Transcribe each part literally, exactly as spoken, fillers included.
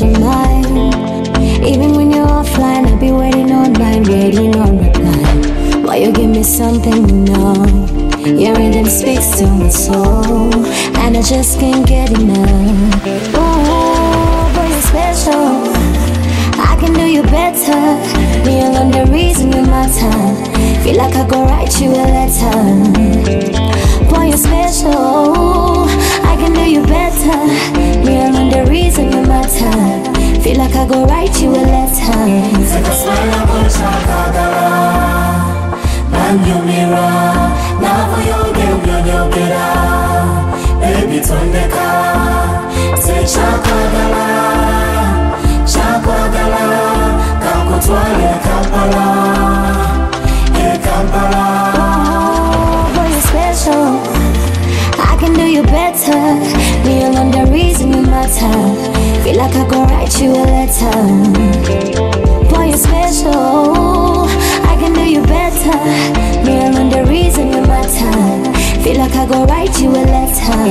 you're mine. Even when you're offline, I'll be waiting online, waiting on reply. Why you give me something to know? Your rhythm speaks to my soul, and I just can't get enough. Oh, boy, you're special. I can do you better. Me alone, the reason you're my time. Feel like I go write you a letter. Boy, you're special. I can do you better. Me alone, the reason you're my time. Feel like I go write you a letter. Take a smile and go chakadala. Man, you mirror. Now for you, you, you, you get out. Baby, turn the car. Say chakadala. Chakadala. Kakutwale Kampala. Hey, Kampala. Oh, boy, you're special. I can do you better. Me alone, the reason you're my time. Feel like I go write you a letter. Boy, you're special. I can do you better. Me alone, the reason you're my time. Feel like I go write you a letter.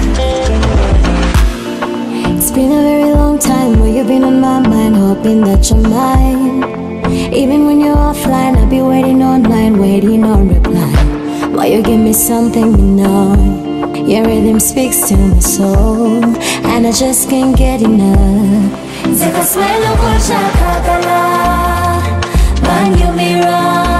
It's been a very long time where you've been on my mind, hoping that you're mine. Even when you're offline, I'll be waiting online, waiting on reply. Why you give me something to know? Your rhythm speaks to my soul, and I just can't get enough. Take a smile and go chakadala. Man, you mirror.